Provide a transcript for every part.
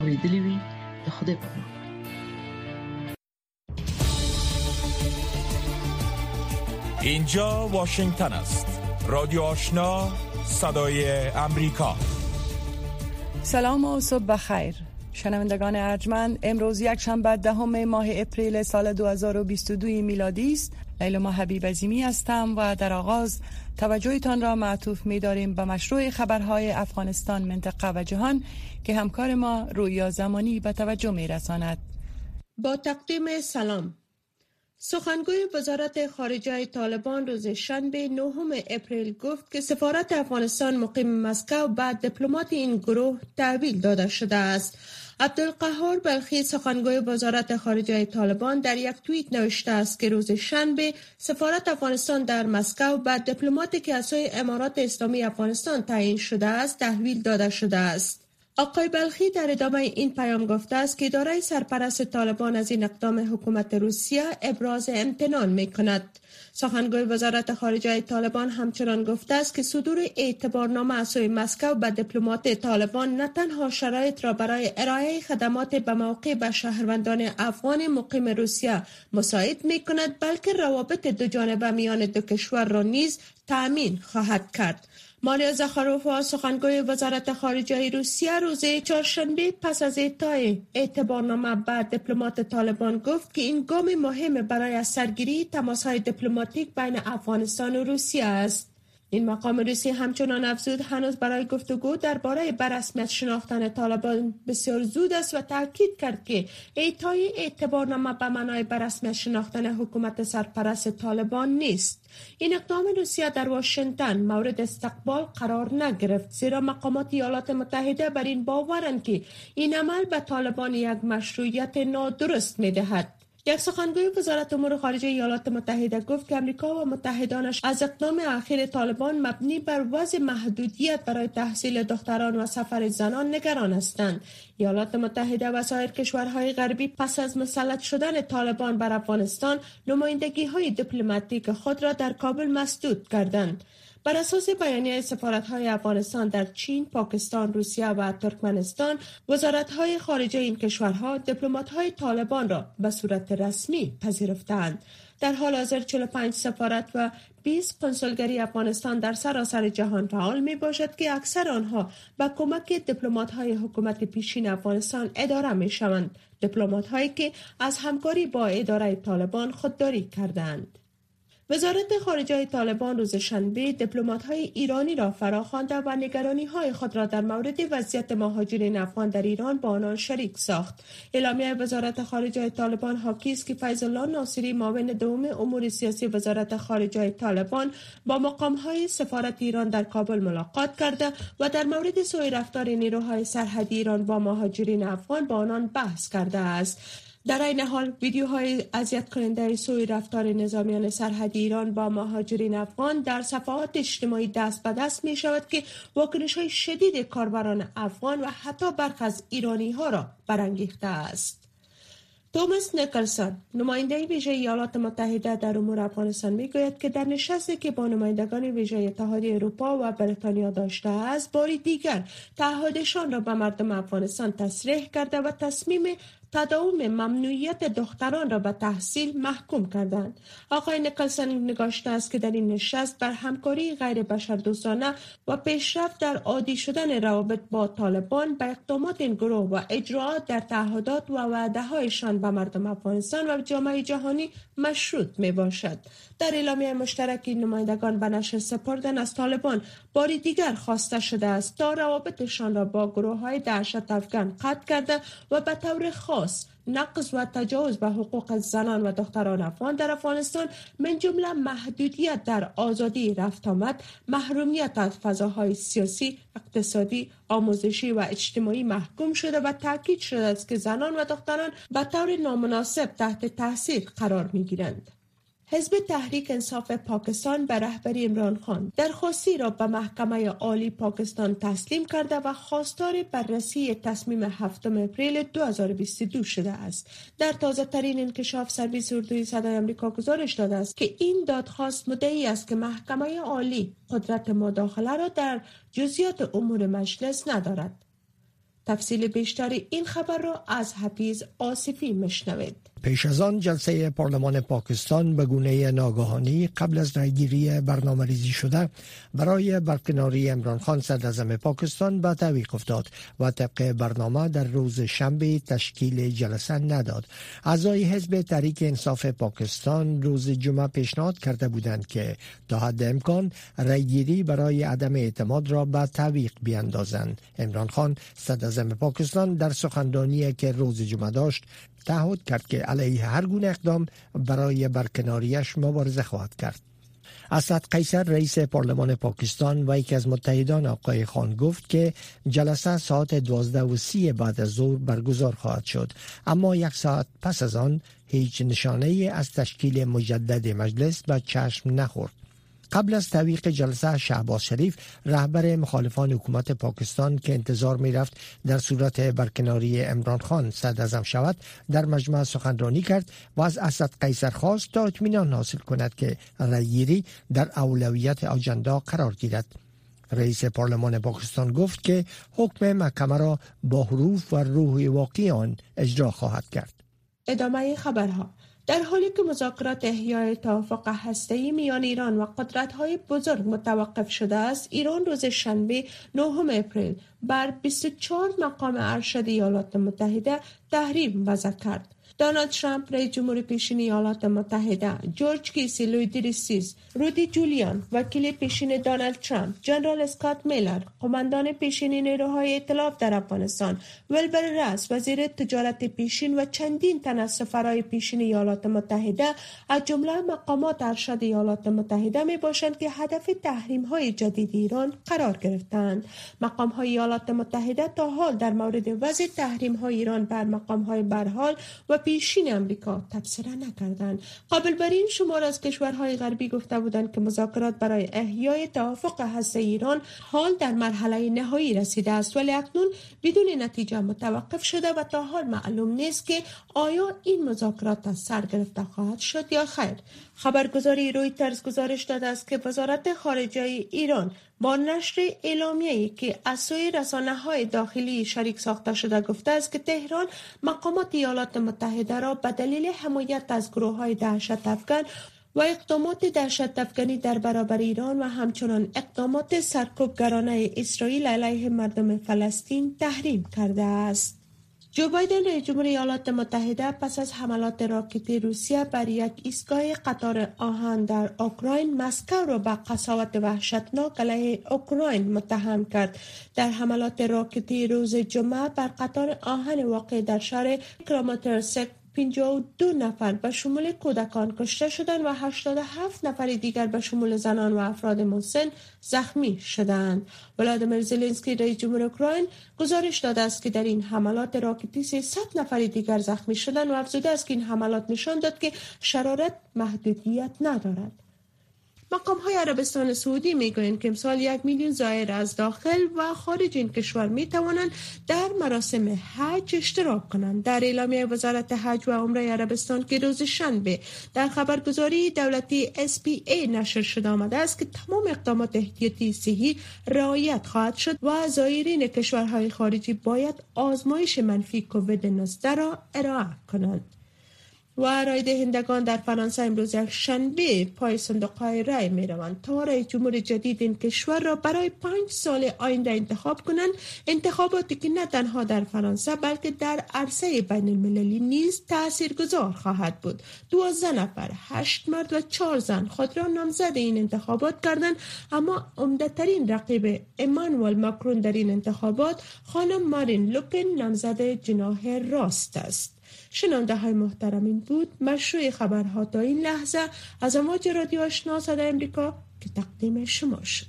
اوریدلی وی د خدای په امان. اینجا واشنگتن است. رادیو آشنا، صدای امریکا. سلام و صبح بخیر شنوندگان ارجمند. امروز یک شنبه 10 ماه اپریل سال 2022 میلادی است. لیلا حبیب عظیمی هستم و در آغاز توجهتان را معطوف می‌داریم به مشروع خبرهای افغانستان، منطقه و جهان که همکار ما رویا زمانی به توجه می‌رساند. با تقدیم سلام. سخنگوی وزارت خارجه طالبان روز شنبه 9 اپریل گفت که سفارت افغانستان مقیم مسکو بعد دیپلمات این گروه تحویل داده شده است. عبدالقهار بلخی سخنگوی وزارت خارجه طالبان در یک توییت نوشته است که روز شنبه سفارت افغانستان در مسکو بعد دیپلماتی که از سوی امارات اسلامی افغانستان تعیین شده است تحویل داده شده است. آقای بلخی در ادامه این پیام گفته است که اداره سرپرست طالبان از این اقدام حکومت روسیه ابراز امتنان می‌کند. سخنگوی وزارت خارجه طالبان همچنان گفته است که صدور اعتبارنامه از سوی مسکو به دیپلمات طالبان نه تنها شرایط را برای ارائه خدمات به موقع به شهروندان افغان مقیم روسیه مساعد می‌کند، بلکه روابط دو جانبه میان دو کشور را نیز تأمین خواهد کرد. ماریا زاخاروفا سخنگوی وزارت خارجه روسیه روز چهارشنبه پس از اعطای اعتبارنامه به دیپلمات طالبان گفت که این گام مهم برای سرگیری تماس‌های دیپلماتیک بین افغانستان و روسیه است. این مقام روسی همچنان افزود هنوز برای گفتگو درباره برسمیت شناختن طالبان بسیار زود است و تاکید کرد که اعطای اعتبارنامه به معنای برسمیت شناختن حکومت سرپرست طالبان نیست. این اقدام روسیه در واشنگتن مورد استقبال قرار نگرفت، زیرا مقامات ایالات متحده بر این باورند که این عمل به طالبان یک مشروعیت نادرست می‌دهد. یک سخنگوی وزارت امور خارجه ایالات متحده گفت که امریکا و متحدانش از اقدام اخیر طالبان مبنی بر وضع محدودیت برای تحصیل دختران و سفر زنان نگران هستند. ایالات متحده و سایر کشورهای غربی پس از مسلط شدن طالبان بر افغانستان نمایندگی‌های دیپلماتیک خود را در کابل مسدود کردند. بر اساس بیانیه سفارت‌های افغانستان در چین، پاکستان، روسیه و ترکمنستان، وزارت‌های خارجه این کشورها دیپلمات‌های طالبان را به صورت رسمی پذیرفتند. در حال حاضر 45 سفارت و 20 کنسولگری افغانستان در سراسر جهان فعال می باشد که اکثر آنها با کمک دیپلمات‌های حکومت پیشین افغانستان اداره می شوند. دیپلمات‌هایی که از همکاری با اداره طالبان خودداری کردند. وزارت خارجه طالبان روز شنبه دیپلمات‌های ایرانی را فراخوانده و نگرانی‌های خود را در مورد وضعیت مهاجرین افغان در ایران با آنان شریک ساخت. اعلامیه وزارت خارجه طالبان حاکی است که فیض الله ناصری معاون دوم امور سیاسی وزارت خارجه طالبان با مقام‌های سفارت ایران در کابل ملاقات کرده و در مورد سوء رفتار نیروهای سرحدی ایران با مهاجرین افغان با آنان بحث کرده است. در این حال ویدیوهای اذیت کننده سوء رفتار نظامیان سرحدی ایران با مهاجرین افغان در صفحات اجتماعی دست به دست می شود که واکنش‌های شدید کاربران افغان و حتی برخی از ایرانی‌ها را برانگیخته است. توماس نیکلسون نماینده ویژه ایالات متحده در امور افغانستان میگوید که در نشستی که با نمایندگان ویژه اتحادیه اروپا و بریتانیا داشته است، باری دیگر تعهدشان را به مردم افغانستان تصریح کرده و تصمیم تداوم ممنوعیت دختران را به تحصیل محکوم کردند. آقای نیکلسون نگاشته است که در این نشست بر همکاری غیر بشردوستانه و پیشرفت در عادی شدن روابط با طالبان به اقدامات این گروه و اجراات در تعهدات و وعده‌هایشان به مردم افغانستان و جامعه جهانی مشروط می باشد. در اعلامیه مشترک نمایندگان به نشر سپردن از طالبان باری دیگر خواسته شده است تا روابطشان را با گروه‌های دهشت افغان قطع کرده و به طور خاص نقض و تجاوز به حقوق زنان و دختران افغان در افغانستان من جمله محدودیت در آزادی رفت آمد، محرومیت از فضاهای سیاسی، اقتصادی، آموزشی و اجتماعی محکوم شده و تاکید شده است که زنان و دختران به طور نامناسب تحت تاثیر قرار می‌گیرند. حزب تحریک انصاف پاکستان به رهبری عمران خان درخواستی را به محکمه عالی پاکستان تسلیم کرده و خواستار بررسی تصمیم 7 اپریل 2022 شده است. در تازه ترین انکشاف سرویس اردوی صدای آمریکا گزارش داده است که این دادخواست مدعی است که محکمه عالی قدرت مداخله را در جزئیات امور مجلس ندارد. تفصیل بیشتر این خبر را از حفیظ آصفی میشنوید. پیش از آن جلسه پارلمان پاکستان به گونه ناگهانی قبل از رایگیری برنامه‌ریزی شده برای برکناری عمران خان صدراعظم پاکستان به تعویق افتاد و طبق برنامه در روز شنبه تشکیل جلسه نداد. اعضای حزب تحریک انصاف پاکستان روز جمعه پیشنهاد کرده بودند که تا حد امکان رایگیری برای عدم اعتماد را به تعویق بیاندازند. عمران خان صدراعظم پاکستان در سخنرانی که روز جمعه داشت تعهد کرد که علیه هر گونه اقدام برای برکناریش مبارزه خواهد کرد. اسد قیصر رئیس پارلمان پاکستان و یکی از متحدان آقای خان گفت که جلسه ساعت 12:30 بعد از ظهر برگزار خواهد شد، اما یک ساعت پس از آن هیچ نشانه‌ای از تشکیل مجدد مجلس به چشم نخورد. قبل از تعویق جلسه شهباز شریف رهبر مخالفان حکومت پاکستان که انتظار می‌رفت در صورت برکناری عمران خان صدراعظم شود در مجمع سخنرانی کرد و از اسد قیصر خواست تا اطمینان حاصل کند که رایگیری در اولویت آجندا قرار گیرد. رئیس پارلمان پاکستان گفت که حکم محکمه را با حروف و روح واقعی آن اجرا خواهد کرد. ادامه خبرها: در حالی که مذاکرات احیای توافق هسته‌ای میان ایران و قدرت‌های بزرگ متوقف شده است، ایران روز شنبه 9 اپریل بر 24 مقام ارشد ایالات متحده تحریم وضع کرد. دونالد ترامپ رئیس جمهور پیشین ایالات متحده، جورج کیسی لویدریسیز، رودی جولیان وکیل پیشین دونالد ترامپ، جنرال اسکات میلر قماندان پیشین نیروهای ائتلاف در افغانستان، ویلبر راس وزیر تجارت پیشین و چندین تن از سفرای پیشین ایالات متحده از جمله مقامات ارشد ایالات متحده می باشند که هدف تحریم های جدید ایران قرار گرفتند. مقام های ایالات متحده تا حال در مورد وضع تحریم های ایران بر مقام های برحال و پیشین امریکا تبصره نکردند. قبل بر این شمار از کشورهای غربی گفته بودند که مذاکرات برای احیای توافق هسته‌ای ایران حال در مرحله نهایی رسیده است، ولی اکنون بدون نتیجه متوقف شده و تا حال معلوم نیست که آیا این مذاکرات از سر گرفته خواهد شد یا خیر. خبرگزاری رویترز گزارش داده است که وزارت خارجه ایران با نشر اعلامیه‌ای که از سوی رسانه‌های داخلی شریک ساخته شده گفته است که تهران مقامات ایالات متحده را به دلیل حمایت از گروه‌های دهشت افکن و اقدامات دهشت افکنی در برابر ایران و همچنان اقدامات سرکوبگرانه اسرائیل علیه مردم فلسطین تحریم کرده است. جو بایدن رئیس جمهور ایالات متحده پس از حملات راکتی روسیه بر یک ایستگاه قطار آهن در اوکراین مسکو را به قساوت وحشتناک علیه اوکراین متهم کرد. در حملات راکتی روز جمعه بر قطار آهن واقع در شهر کراماتورسک 52 نفر به شمول کودکان کشته شدند و 87 نفر دیگر به شمول زنان و افراد مسن زخمی شدند. ولادیمیر زلنسکی رئیس جمهور اوکراین گزارش داده است که در این حملات راکتی 300 نفر دیگر زخمی شدند و افزوده است که این حملات نشان داد که شرارت محدودیت ندارد. مقام‌های عربستان سعودی می‌گویند که امسال 1 میلیون زائر از داخل و خارج این کشور می‌توانند در مراسم حج اشتراک کنند. در اعلامیه وزارت حج و عمره عربستان که روز شنبه در خبرگزاری دولتی SPA نشر شده آمده است که تمام اقدامات احتیاطی صحی رعایت خواهد شد و زائرین کشورهای خارجی باید آزمایش منفی کووید 19 را ارائه کنند. و رای دهندگان در فرانسه امروز یک شنبه پای صندوق‌های رای می‌روند تا رئیس جمهور جدید این کشور را برای 5 سال آینده انتخاب کنند. انتخاباتی که نه تنها در فرانسه بلکه در عرصه بین المللی نیز تاثیرگذار خواهد بود. 12 نفر، 8 مرد و 4 زن خود را نامزد این انتخابات کردند، اما عمده‌ترین رقیب امانوئل ماکرون در این انتخابات خانم مارین لوپن نامزد جناح راست است. شنونده های محترم، این بود مشروع خبرها تا این لحظه از امواج رادیو آشنا صدای امریکا که تقدیم شما شد.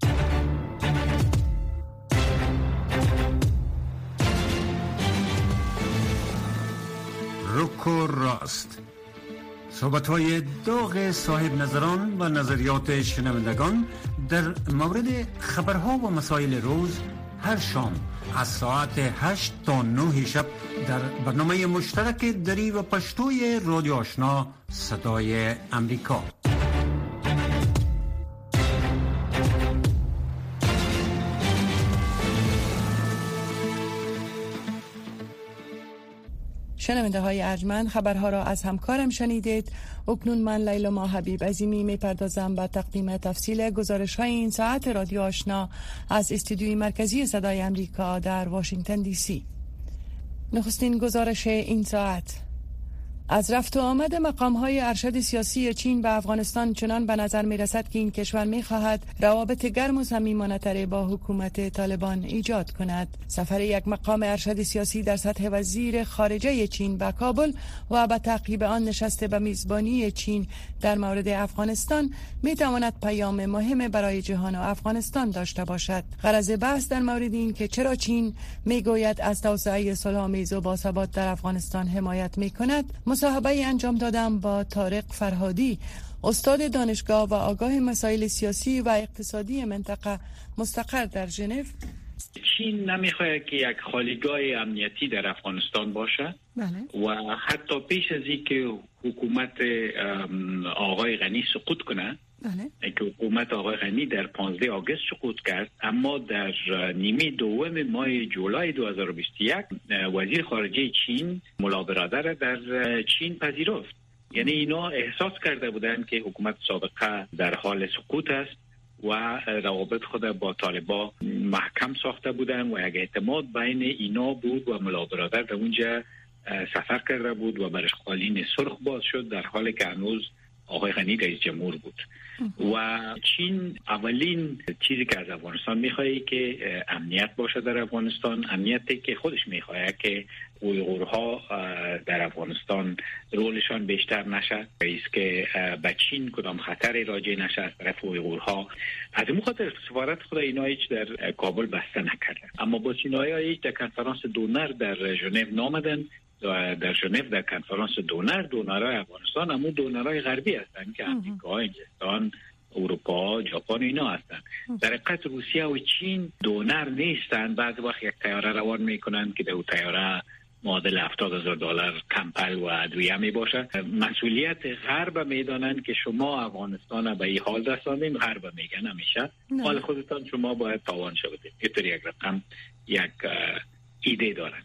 رک و راست، صحبت‌های داغ صاحب نظران و نظریات شنوندگان در مورد خبرها و مسائل روز هر شام از ساعت 8 تا 9 شب در برنامه مشترک دری و پشتوی رادیو آشنا صدای امریکا. شنونده های ارجمند، خبرها را از همکارم شنیدید. اکنون من لیلا حبیب عظیمی میپردازم به تقدیم تفصیل گزارش های این ساعت رادیو آشنا از استودیوی مرکزی صدای امریکا در واشنگتن دی سی. نخستین گزارش این ساعت: از رفت و آمد مقام‌های ارشد سیاسی چین به افغانستان چنان به نظر می‌رسد که این کشور می‌خواهد روابط گرم و صمیمانه‌تر با حکومت طالبان ایجاد کند. سفر یک مقام ارشد سیاسی در سطح وزیر خارجه چین به کابل و به تعقیب آن نشست به میزبانی چین در مورد افغانستان می‌تواند پیام مهم برای جهان و افغانستان داشته باشد. غرض بحث در مورد این که چرا چین می‌گوید از توسعه صلح‌آمیز و باثبات در افغانستان حمایت می‌کند، مصاحبه انجام دادم با طارق فرهادی، استاد دانشگاه و آگاه مسائل سیاسی و اقتصادی منطقه مستقر در ژنو. چین نمیخواهد که یک خالیگاه امنیتی در افغانستان باشه. بله. و حتی پیش از اینکه حکومت آقای غنی سقوط کنه، بله. که حکومت آقای غنی در 15 آگوست سقوط کرد، اما در نیمه دوم ماه جولای 2021 وزیر خارجه چین مولا برادر در چین پذیرفت. یعنی اینا احساس کرده بودند که حکومت سابقه در حال سقوط است و روابط خود با طالبان محکم ساخته بودند و یک اعتماد بین اینا بود و مولا برادر در اونجا سفر کرده بود و برش قالین سرخ باز شد، در حالی که هنوز آقای غنی رئیس جمهور بود. و چین اولین چیزی که از افغانستان میخواه که امنیت باشه در افغانستان، امنیتی که خودش میخواه که اویغورها در افغانستان رولشان بیشتر نشه، ایست که به چین کدام خطری راجع نشه از طرف اویغورها. از این خاطر سفارت خود اینا هیچ در کابل بسته نکرده، اما با چینایی‌ها هیچ در کنفرانس دونر در ژنو نامدن. در ژنو در کنفرانس دونرهای افغانستان همون دونرهای غربی هستن که امریکا، انگلستان، اروپا، ژاپن اینا هستن. در حقیقت روسیه و چین دونر نیستن. بعض وقت یک طیاره روان میکنن که در طیاره معادل $70,000 کمپل و ادویه می باشه. مسئولیت غرب میدانن که شما افغانستان به این حال رساندین. غرب میگن همیشه حال خودتان شما باید تاوان شوید. اینطور یک رقم یک ایده دارن.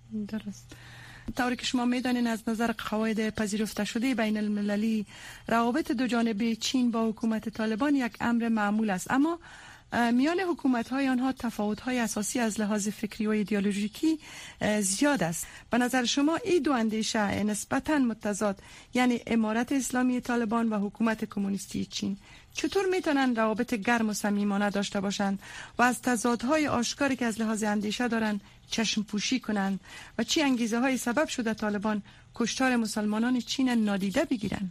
درست. طوری که شما میدانین از نظر قواعد پذیرفته شده بین المللی روابط دو جانبه چین با حکومت طالبان یک امر معمول است، اما میان حکومت‌های آنها تفاوت‌های اساسی از لحاظ فکری و ایدئولوژیکی زیاد است. به نظر شما این دو اندیشه نسبتاً متضاد، یعنی امارت اسلامی طالبان و حکومت کمونیستی چین، چطور میتونن روابط گرم و صمیمانه داشته باشند و از تضادهای آشکاری که از لحاظ اندیشه دارن چشم پوشی کنند و چی انگیزه های سبب شده طالبان کشتار مسلمانان چین نادیده بگیرن؟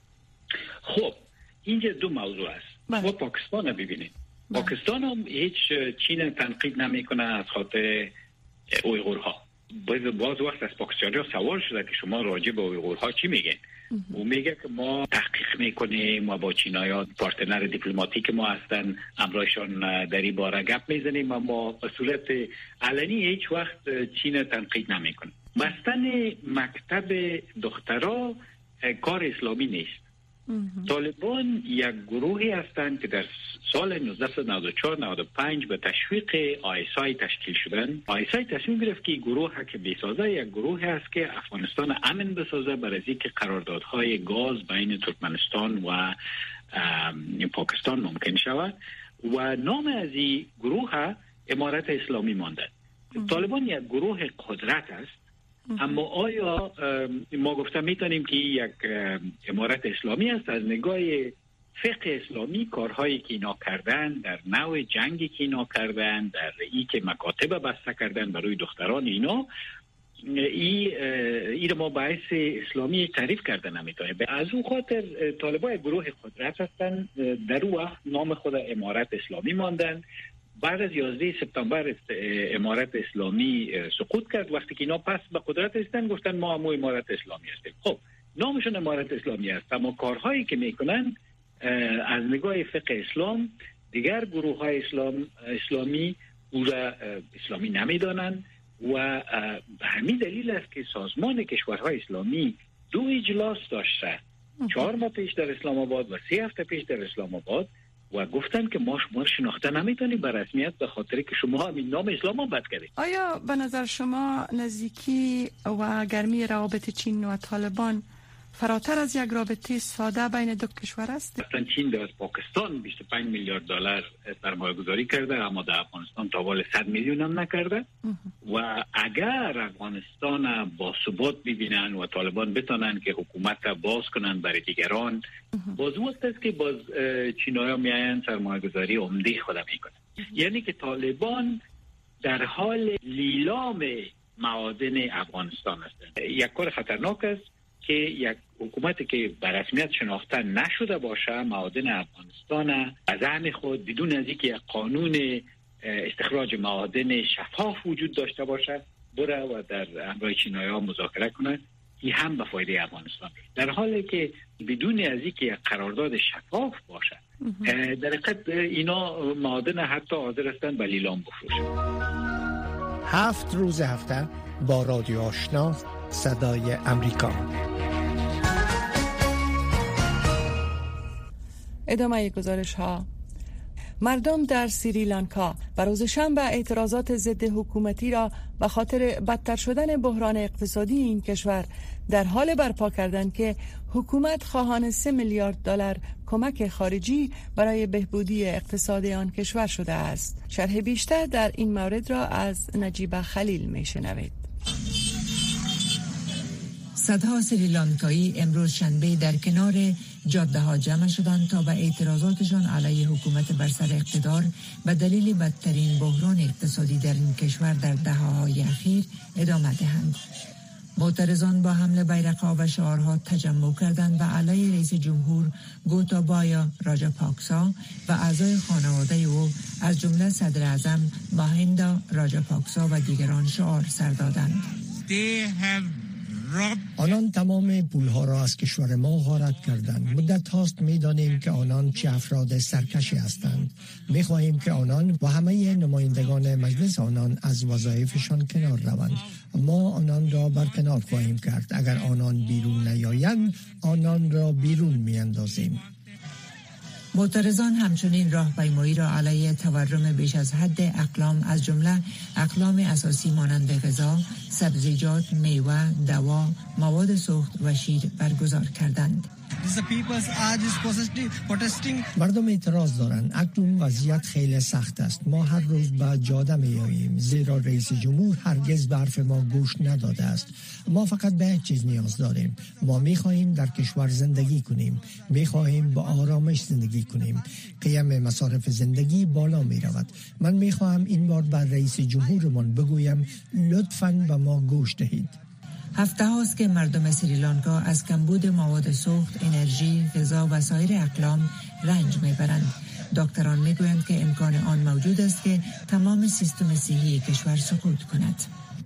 خب اینجا دو موضوع است. بله. و پاکستان ببینید. بله. پاکستان هم هیچ چین تنقید نمیکنه از خاطر اویغورها. باز وقت از پاکستانی ها سوال شده که شما راجع به اویغورها چی میگین؟ او میگه که ما تحقیق میکنیم و با چینایان پارتنر دیپلماتیک ما هستن، امرایشان در این باره گپ میزنیم، اما به صورت علنی هیچ وقت چین تنقید نمیکنه. بستن مکتب دخترها کار اسلامی نیست. طالبان یک گروهی هستند که در سال 1994-95 به تشویق آیسای تشکیل شدن. آیسای تصمیم گرفت که گروه که بسازه یک گروه است که افغانستان امن بسازه برای اینکه قراردادهای گاز بین ترکمنستان و پاکستان ممکن شود و نام از این گروه امارت اسلامی مانده. طالبان یک گروه قدرت است، اما آیا ما گفتم میتونیم که یک امارت اسلامی است از نگاه فقه اسلامی کارهایی که اینا کردن، در نوع جنگی که اینا کردن، در ای که مکاتب بسته کردن برای دختران اینا، این ما باعث اسلامی تعریف کردن نمیتونه. از اون خاطر طالبان گروه قدرت هستن. در اون وقت نام خود امارت اسلامی ماندن. بعد از 11 سپتامبر امارت اسلامی سقوط کرد. وقتی که اینا پس به قدرت هستن گفتن ما هم امارت اسلامی هستیم. خب نامشون امارت اسلامی است، اما کارهایی که میکنن از نگاه فقه اسلام دیگر گروه های اسلامی او را اسلامی نمیدانند و به همین دلیل است که سازمان کشورهای اسلامی 2 اجلاس داشته 4 ماه پیش در اسلام آباد و 3 هفته پیش در اسلام آباد و گفتن که ما شما شناخته نمیتونیم به رسمیت به خاطر که شما همین نام اسلام هم بد کردید. آیا به نظر شما نزدیکی و گرمی روابط چین و طالبان فراتر از یک رابطه ساده بین دو کشور است؟ مثلا چین در پاکستان 25 میلیارد دلار سرمایه گذاری کرده، اما در افغانستان تا حالا 100 میلیون هم نکرده. و اگر افغانستان با ثبات ببینن و طالبان بتونن که حکومت باز کنن برای دیگران، باز وقت است که باز چینایان میاین سرمایه گذاری عمده خود میکنن. یعنی که طالبان در حال لیلام معادن افغانستان هستند. یک کار خطرناک است که یک حکومتی که به رسمیت شناخته نشده باشه معادن افغانستان از ذهن خود بدون از اینکه یک قانون استخراج معادن شفاف وجود داشته باشه بره و در همراه چینای‌ها مذاکره کنه، این هم به فایده افغانستان، در حالی که بدون از اینکه یک قرارداد شفاف باشه در حقیقت اینا معادن حتی حاضر هستند به لیلام بفروشن. 7 روز هفته با رادیو آشنا صدای امریکا. ادامه گزارش ها. مردم در سریلانکا به روز شنبه اعتراضات ضد حکومتی را به خاطر بدتر شدن بحران اقتصادی این کشور در حال برپا کردند که حکومت خواهان 3 میلیارد دلار کمک خارجی برای بهبودی اقتصاد آن کشور شده است. شرح بیشتر در این مورد را از نجیبه خلیل میشنوید. صدها سریلانکایی امروز شنبه در کنار جاده ها جمع شدند تا به اعتراضاتشان علیه حکومت بر سر اقتدار به دلیل بدترین بحران اقتصادی در این کشور در دهه‌های اخیر ادامه دهند. معترضان با حمل بیرق‌ها و شعارها تجمع کردند و علیه رئیس جمهور گوتابایا راجاپاکسا و اعضای خانواده او از جمله صدر اعظم ماهیندا راجاپاکسا و دیگران شعار سر دادند. آنان تمام پولها را از کشور ما غارت کردند. مدت هاست می‌دانیم که آنان چه افراد سرکشی هستند. می‌خواهیم که آنان و همه نمایندگان مجلس آنان از وظایفشان کنار روند. ما آنان را برکنار خواهیم کرد. اگر آنان بیرون نیایند آنان را بیرون می‌اندازیم. معترضان همچنین راهپیمایی را علیه تورم بیش از حد اقلام از جمله اقلام اساسی مانند غذا، سبزیجات، میوه، دوا، مواد سوخت و شیر برگزار کردند. مردم اعتراض دارند. اکنون وضعیت خیلی سخت است. ما هر روز به جاده میاییم زیرا رئیس جمهور هرگز به حرف ما گوش نداده است. ما فقط به یک چیز نیاز داریم. ما میخواهیم در کشور زندگی کنیم. میخواهیم با آرامش زندگی کنیم. قیم مصارف زندگی بالا میرود. من میخواهم این بار بر رئیس جمهورمان بگویم لطفاً به ما گوش دهید. هفته هاست که مردم سریلانکا از کمبود مواد سوخت، انرژی، غذا و سایر اقلام رنج میبرند. دکتران میگویند که امکان آن موجود است که تمام سیستم صحی کشور سقوط کند.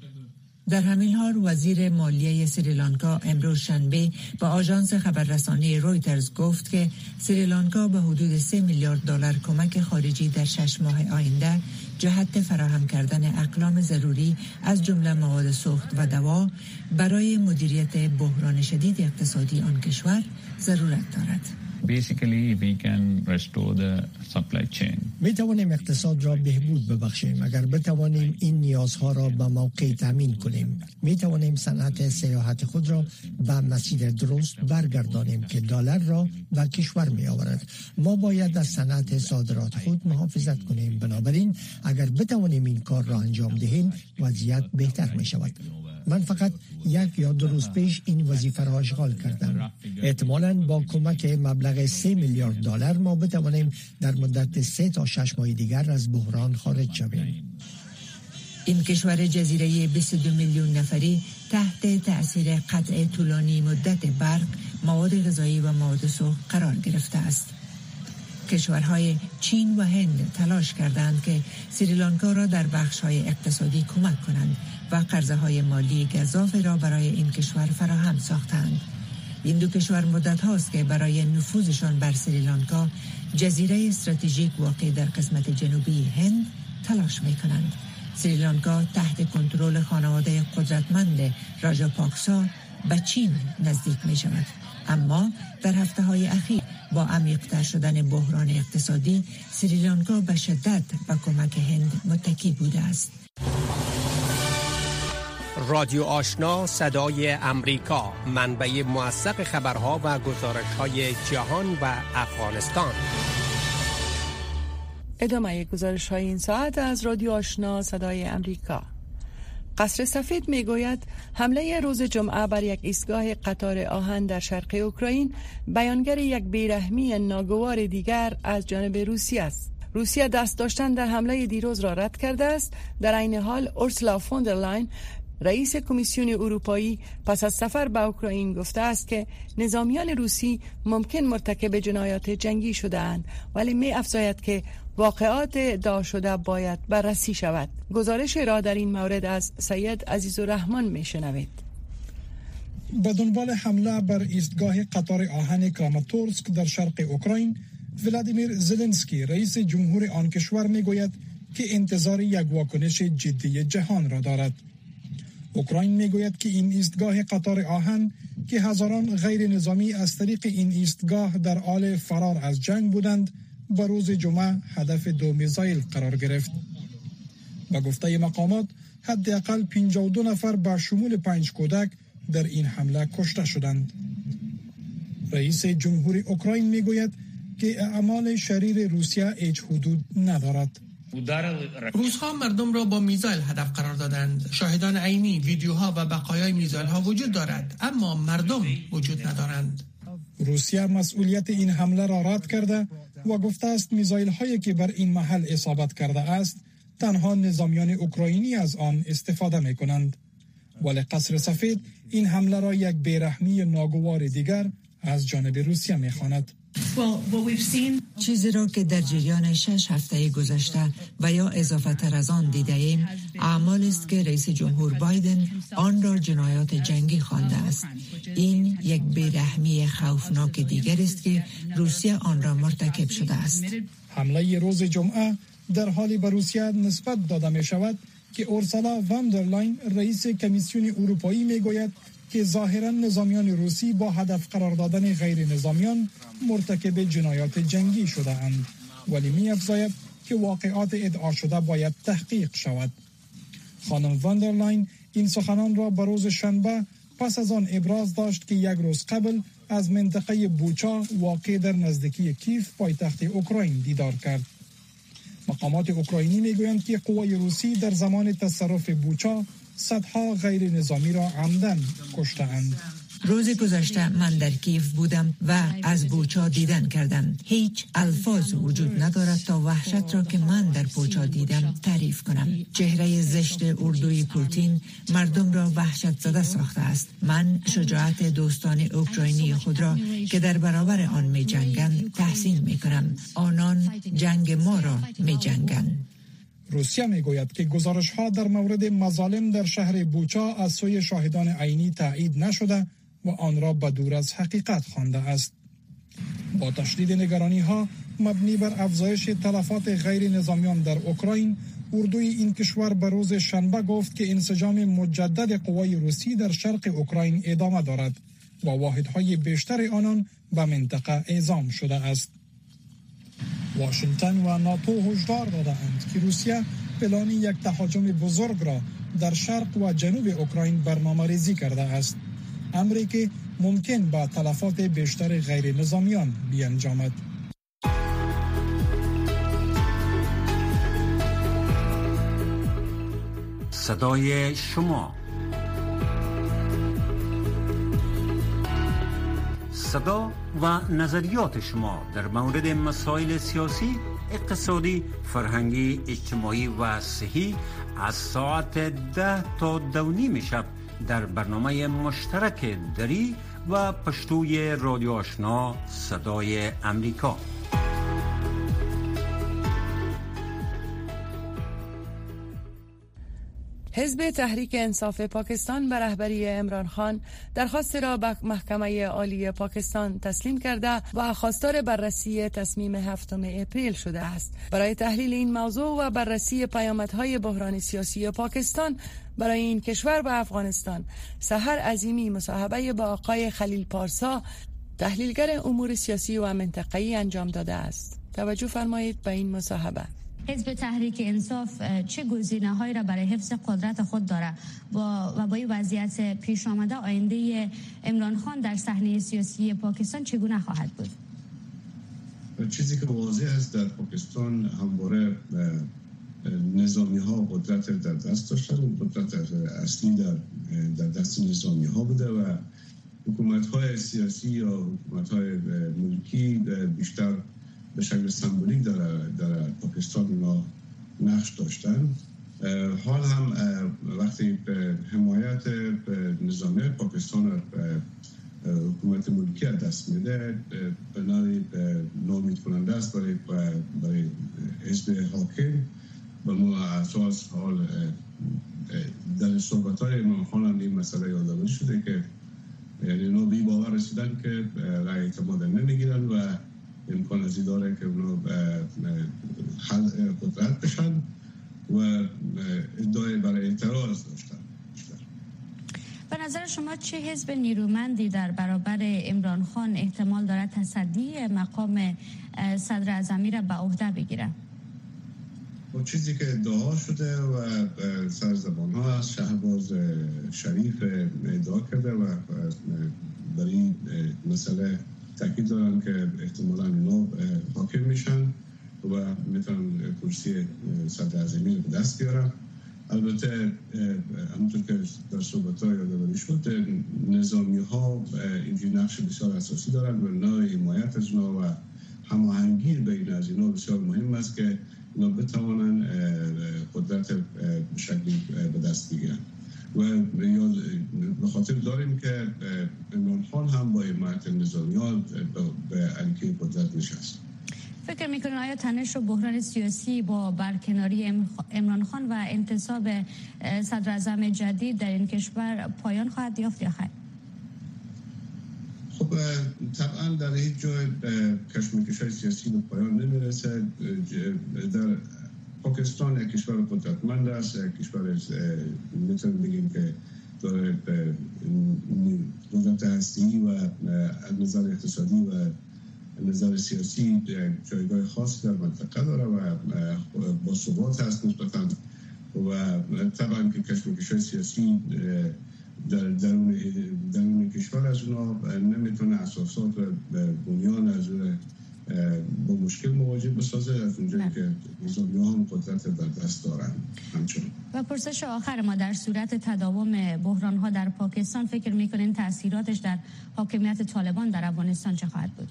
در همین حال وزیر مالیه سریلانکا امروز شنبه به آژانس خبررسانی رویترز گفت که سریلانکا به حدود 3 میلیارد دلار کمک خارجی در 6 ماه آینده جهت فراهم کردن اقلام ضروری از جمله مواد سوخت و دوا برای مدیریت بحران شدید اقتصادی آن کشور ضرورت دارد. Basically, we can restore the supply chain. می توانیم اقتصاد را بهبود ببخشیم اگر بتوانیم این نیازها را به موقع تامین کنیم. می توانیم صنعت سیاحت خود را به مسیر درست برگردانیم که دلار را به کشور می آورد. ما باید از صنعت صادرات خود محافظت کنیم. بنابراین اگر بتوانیم این کار را انجام دهیم وضعیت بهتر می شود. من فقط 1 یا 2 روز پیش این وظیفه را اشغال کردم. احتمالاً با کمک مبلغ 3 میلیارد دلار ما بتوانیم در مدت 3 تا 6 ماه دیگر از بحران خارج شویم. این کشور جزیره 22 میلیون نفری تحت تأثیر قطع طولانی مدت برق، مواد غذایی و مواد سوخت قرار گرفته است. کشورهای چین و هند تلاش کردند که سریلانکا را در بخش‌های اقتصادی کمک کنند و قرضه‌های مالی گزاف را برای این کشور فراهم ساختند. این دو کشور مدت هاست که برای نفوذشان بر سریلانکا، جزیره استراتژیک واقع در قسمت جنوبی هند، تلاش می‌کنند. سریلانکا تحت کنترل خانواده قدرتمند راجاپاکسا به چین نزدیک می‌شود. اما در هفته‌های اخیر با عمیق‌تر شدن بحران اقتصادی سریلانکا به شدت به کمک هند متکی بوده است. رادیو آشنا صدای امریکا، منبع موثق خبرها و گزارش‌های جهان و افغانستان. ادامه گزارش‌های این ساعت از رادیو آشنا صدای امریکا. قصر سفید میگوید حمله روز جمعه بر یک ایستگاه قطار آهن در شرق اوکراین بیانگر یک بیرحمی ناگوار دیگر از جانب روسیه است. روسیه دست داشتن در حمله دیروز را رد کرده است. در عین حال اورسولا فون در لاین رئیس کمیسیون اروپایی پس از سفر به اوکراین گفته است که نظامیان روسی ممکن مرتکب جنایات جنگی شده اند، ولی می افزاید که واقعات ادعا شده باید بررسی شود. گزارش را در این مورد از سید عزیزالرحمن می شنوید. به دنبال حمله بر ایستگاه قطار آهن کراماتورسک در شرق اوکراین، ولادیمیر زلنسکی رئیس جمهور آن کشور می گوید که انتظار یک واکنش جدی جهان را دارد. اوکراین می گوید که این ایستگاه قطار آهن که هزاران غیر نظامی از طریق این ایستگاه در حال فرار از جنگ بودند، به روز جمعه هدف 2 میزایل قرار گرفت. با گفته مقامات حداقل 52 نفر با شمول 5 کودک در این حمله کشته شدند. رئیس جمهور اوکراین می گوید که اعمال شریر روسیه هیچ حدود ندارد. روس‌ها مردم را با میزایل هدف قرار دادند. شاهدان عینی، ویدیوها و بقایای میزایل‌ها وجود دارد، اما مردم وجود ندارند. روسیه مسئولیت این حمله را رد کرده و گفته است میزایل‌هایی که بر این محل اصابت کرده است تنها نظامیان اوکراینی از آن استفاده می‌کنند. ولی قصر سفید این حمله را یک بیرحمی ناگوار دیگر از جانب روسیه می‌خواند. چیزی را که در جریان 6 هفته گذشته و یا اضافه تر از آن دیده ایم، اعمال است که رئیس جمهور بایدن آن را جنایات جنگی خوانده است. این یک بیرحمی خوفناک دیگر است که روسیه آن را مرتکب شده است. حمله روز جمعه در حالی به روسیه نسبت داده می شود که اورسولا فون در لاین رئیس کمیسیون اروپایی می گوید که ظاهرا نظامیان روسی با هدف قرار دادن غیر نظامیان مرتکب جنایات جنگی شده اند، ولی می افزاید که واقعات ادعا شده باید تحقیق شود. خانم فون در لاین این سخنان را به روز شنبه پس از آن ابراز داشت که یک روز قبل از منطقه بوچا واقع در نزدیکی کیف پایتخت اوکراین دیدار کرد. مقامات اوکراینی می گویند که قوای روسی در زمان تصرف بوچا صدها غیر نظامی را عمدن کشته‌اند. روز گذشته من در کیف بودم و از بوچا دیدن کردم. هیچ الفاظ وجود ندارد تا وحشت را که من در بوچا دیدم تعریف کنم. چهره زشت اردوی پوتین مردم را وحشت زده ساخته است. من شجاعت دوستان اوکراینی خود را که در برابر آن می جنگند تحسین می کنم. آنان جنگ ما را می جنگند. روسیه می گوید که گزارش‌ها در مورد مظالم در شهر بوچا از سوی شاهدان عینی تایید نشده و آن را به دور از حقیقت خوانده است. با تشدید نگرانی‌ها مبنی بر افزایش تلفات غیر نظامیان در اوکراین، اردوی این کشور به روز شنبه گفت که انسجام مجدد قوای روسی در شرق اوکراین ادامه دارد و واحدهای بیشتر آنان به منطقه اعزام شده است. واشنگتن و ناتو هشدار دادند که روسیه پلان یک تهاجم بزرگ را در شرق و جنوب اوکراین برنامه‌ریزی کرده است، امری که ممکن با تلفات بیشتر غیر نظامیان بیانجامد. صدای شما، صدا و نظریات شما در مورد مسائل سیاسی، اقتصادی، فرهنگی، اجتماعی و صحی از ساعت 10 تا 2:30 شب در برنامه مشترک دری و پشتوی رادیو آشنا صدای امریکا. حزب تحریک انصاف پاکستان به رهبری عمران خان درخواست را به محکمه عالی پاکستان تسلیم کرده و خواستار بررسی تصمیم 7 اپریل شده است. برای تحلیل این موضوع و بررسی پیامدهای بحران سیاسی پاکستان برای این کشور و افغانستان، سحر عظیمی مصاحبه با آقای خلیل پارسا، تحلیلگر امور سیاسی و منطقه‌ای انجام داده است. توجه فرمایید به این مصاحبه. حزب تحریک انصاف چه گزینه‌هایی را برای حفظ قدرت خود داره و با این وضعیت پیش آمده آینده عمران خان در صحنه سیاسی پاکستان چگونه خواهد بود؟ چیزی که واضح است در پاکستان همواره نظامی ها قدرت در دست داشتن و قدرت اصلی در دست نظامی ها بوده و حکومت های سیاسی یا حکومت های ملکی بیشتر به شکل سمبولیک در پاکستان اونا نقش داشتن. حال هم وقتی حمایت نظامی پاکستان حکومت ملکی از دست میده بنای ناامید کننده است برای حزب حاکم. به ما اساس حال در صحبت‌های عمران خان هم این مسئله یادآوری شده که یعنی اونا به باور رسیدن که رأی اعتماد نمیگیرن و امکان ازی داره که اونا قدرت بشن و ادعای برای اعتراض داشتن. به نظر شما چه حزب نیرومندی در برابر عمران خان احتمال دارد تصدی مقام صدر اعظمی را به عهده بگیره؟ و چیزی که ادعا شده و سرزبان ها از شهباز شریف ادعا کرده و برای این مسئله تاکید دارن که احتمالاً اینا حاکم میشن و میتونن کرسی صدر اعظمی رو به دست بیارن. البته همونطور که در صحبت‌ها یادآوری شد نظامی ها اینجوری نقش بسیار اساسی دارن و نوع حمایت از اونا و هماهنگی بین از اینا بسیار مهم است که اینا بتوانن قدرت به شکلی به دست بگیرن و به خاطر داریم که عمران خان هم با حمایت نظامیان به علیه قدرت نشست. فکر میکنین آیا تنش و بحران سیاسی با برکناری عمران خان و انتصاب صدر اعظم جدید در این کشور پایان خواهد یافت یا خیر؟ خب طبعا در هیچ جای کشمکش‌های سیاسی به پایان نمیرسه. در پاکستان یک کشور قدرتمند است، یک کشور میتونیم بگیم که داره قدرت هستی و از نظر اقتصادی و نظر سیاسی جایگاه خاص در منطقه داره و با ثبات هست نسبتاً و طبعا که کشمکش‌های سیاسی در درون کشور از اونا نمیتونه اساسات و بنیان از با مشکل مواجه بسازه از اونجایی که نظامی ها هم قدرت در دست دارن همچنان. و پرسش آخر ما در صورت تداوم بحران ها در پاکستان فکر میکنین تاثیراتش در حاکمیت طالبان در افغانستان چه خواهد بود؟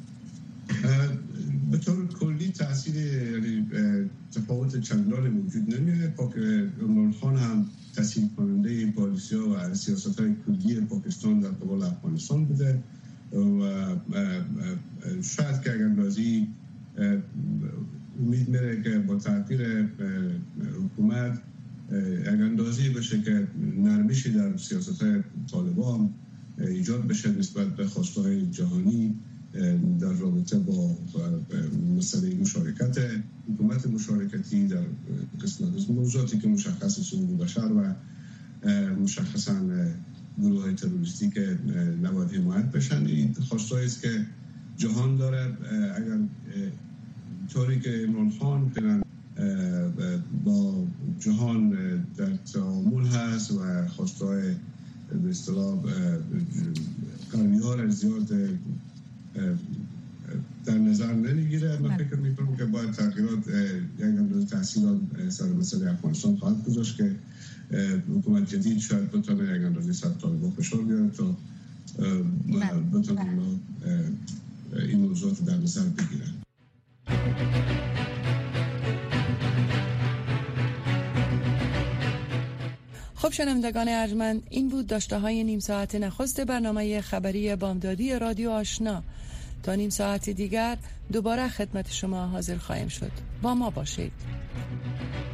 به طور کلی تاثیر یعنی تفاوت چندانی وجود نمیاره. عمران خان هم تاثیر کننده پالیسی‌ها و سیاست‌های کلی پاکستان در قبال افغانستان بوده و شاید که اگر بازی امید میره که با تغییر حکومت اگر اندازی بشه که نرمیشی در سیاست‌های طالبان ایجاد بشه نسبت به خواست‌های جهانی در رابطه با مسئله مشارکت حکومت مشارکتی در قسمت از موضوعاتی که مشخص حقوق بشر و مشخصاً گروه تروریستی که نباید حمایت بشن. این خواستایی است که جهان داره. اگر طوری که عمران خان با جهان در تعامل هست و خواستای به اصطلاح غربی‌ها را زیاد در نظر نمیگیره، من فکر میکنم که باید تغییرات یک اندازه تاثیرات سر مسئله افغانستان خواهد گذاشت که حکومت جدید شاید بتونه یک اندازه سر طالبان فشار بیاره تا بتونه این موضوعات در نظر بگیرن. خب شنوندگان ارجمند، این بود داشته های نیم ساعت نخست برنامه خبری بامدادی رادیو آشنا. تا نیم ساعت دیگر دوباره خدمت شما حاضر خواهیم شد. با ما باشید.